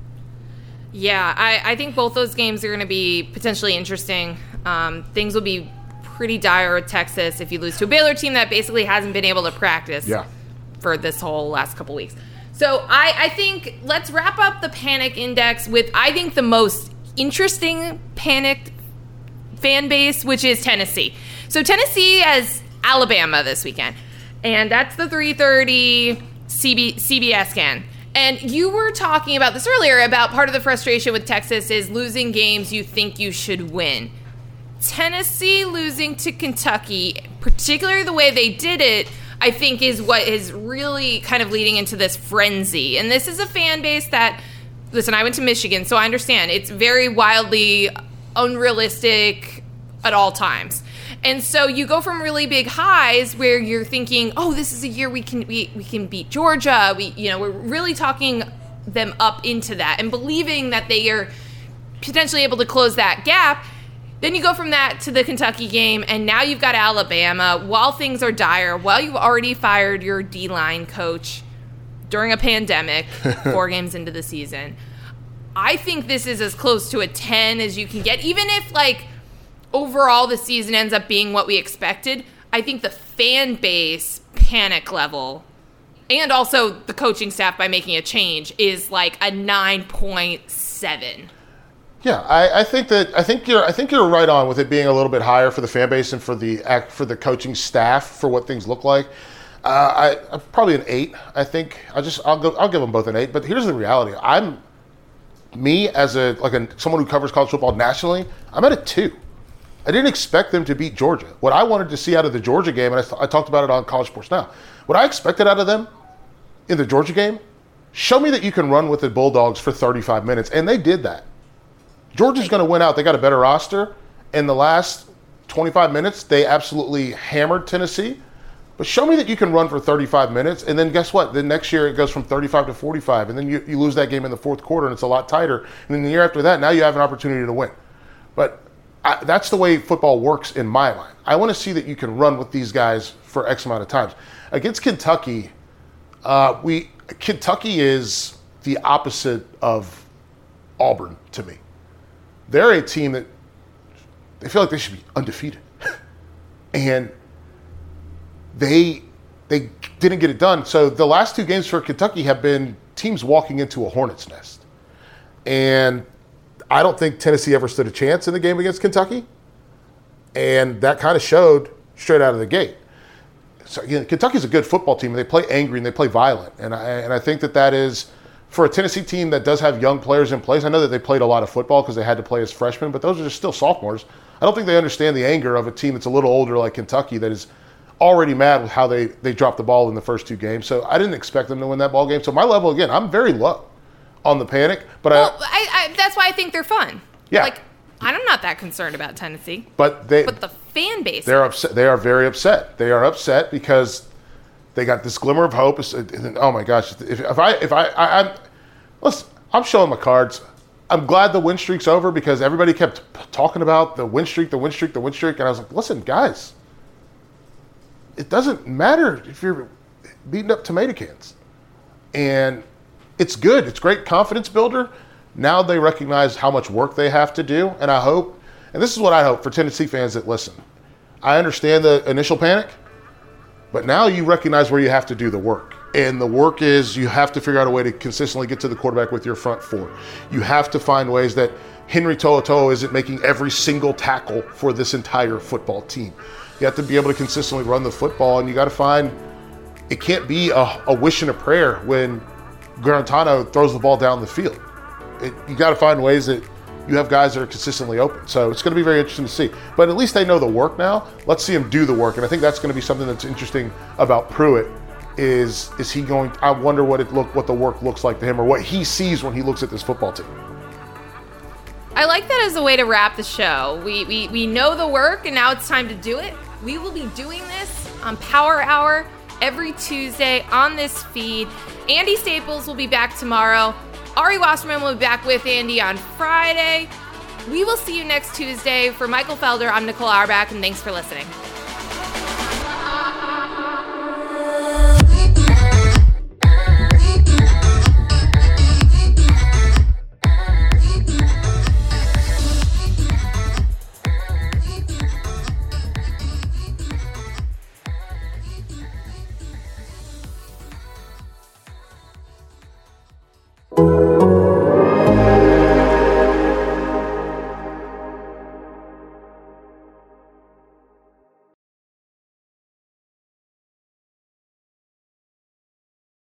Yeah, I, I think both those games are going to be potentially interesting. Um, things will be pretty dire with Texas if you lose to a Baylor team that basically hasn't been able to practice yeah. for this whole last couple weeks. So I, I think let's wrap up the panic index with, I think, the most interesting panicked fan base, which is Tennessee. So Tennessee has Alabama this weekend, and that's the three thirty C B, C B S game. And you were talking about this earlier, about part of the frustration with Texas is losing games you think you should win. Tennessee losing to Kentucky, particularly the way they did it, I think is what is really kind of leading into this frenzy. And this is a fan base that, listen, I went to Michigan, so I understand. It's very wildly unrealistic at all times. And so you go from really big highs where you're thinking, oh, this is a year we can we, we can beat Georgia. We you know, we're really talking them up into that and believing that they are potentially able to close that gap. Then you go from that to the Kentucky game, and now you've got Alabama while things are dire, while you've already fired your D-line coach during a pandemic, four games into the season. I think this is as close to a ten as you can get, even if, like, overall the season ends up being what we expected. I think the fan base panic level, and also the coaching staff by making a change, is like a nine point seven. Yeah, I, I think that I think you're I think you're right on with it being a little bit higher for the fan base and for the act for the coaching staff for what things look like. Uh, I I'm probably an eight. I think I just I'll go I'll give them both an eight. But here's the reality: I'm me as a like a someone who covers college football nationally. I'm at a two. I didn't expect them to beat Georgia. What I wanted to see out of the Georgia game, and I, I talked about it on College Sports Now. What I expected out of them in the Georgia game, show me that you can run with the Bulldogs for thirty-five minutes, and they did that. Georgia's going to win out. They got a better roster. In the last twenty-five minutes, they absolutely hammered Tennessee. But show me that you can run for thirty-five minutes, and then guess what? Then next year it goes from thirty-five to forty-five, and then you, you lose that game in the fourth quarter, and it's a lot tighter. And then the year after that, now you have an opportunity to win. But I, that's the way football works in my mind. I want to see that you can run with these guys for X amount of times. Against Kentucky, uh, we Kentucky is the opposite of Auburn to me. They're a team that they feel like they should be undefeated. And they they didn't get it done. So the last two games for Kentucky have been teams walking into a hornet's nest. And I don't think Tennessee ever stood a chance in the game against Kentucky. And that kind of showed straight out of the gate. So again, Kentucky's a good football team. And they play angry and they play violent. And I, and I think that that is, for a Tennessee team that does have young players in place, I know that they played a lot of football because they had to play as freshmen, but those are just still sophomores. I don't think they understand the anger of a team that's a little older like Kentucky that is already mad with how they, they dropped the ball in the first two games. So I didn't expect them to win that ball game. So my level, again, I'm very low on the panic. But well, I, I, I, that's why I think they're fun. Yeah. Like, I'm not that concerned about Tennessee. But they, but the fan base, they're upset. They are very upset. They are upset because they got this glimmer of hope. Oh my gosh! If, if I, if I, I, I'm, listen, I'm showing my cards. I'm glad the win streak's over because everybody kept talking about the win streak, the win streak, the win streak, and I was like, listen, guys, it doesn't matter if you're beating up tomato cans, and it's good. It's great confidence builder. Now they recognize how much work they have to do, and I hope, and this is what I hope for Tennessee fans that listen. I understand the initial panic, but now you recognize where you have to do the work. And the work is you have to figure out a way to consistently get to the quarterback with your front four. You have to find ways that Henry To'oTo'o isn't making every single tackle for this entire football team. You have to be able to consistently run the football, and you got to find, it can't be a, a wish and a prayer when Garantano throws the ball down the field. It, you got to find ways that you have guys that are consistently open. So it's going to be very interesting to see. But at least they know the work now. Let's see him do the work. And I think that's going to be something that's interesting about Pruitt is is he going, I wonder what it look what the work looks like to him or what he sees when he looks at this football team. I like that as a way to wrap the show. We, we, we know the work, and now it's time to do it. We will be doing this on Power Hour every Tuesday on this feed. Andy Staples will be back tomorrow. Ari Wasserman will be back with Andy on Friday. We will see you next Tuesday. For Michael Felder, I'm Nicole Auerbach, and thanks for listening.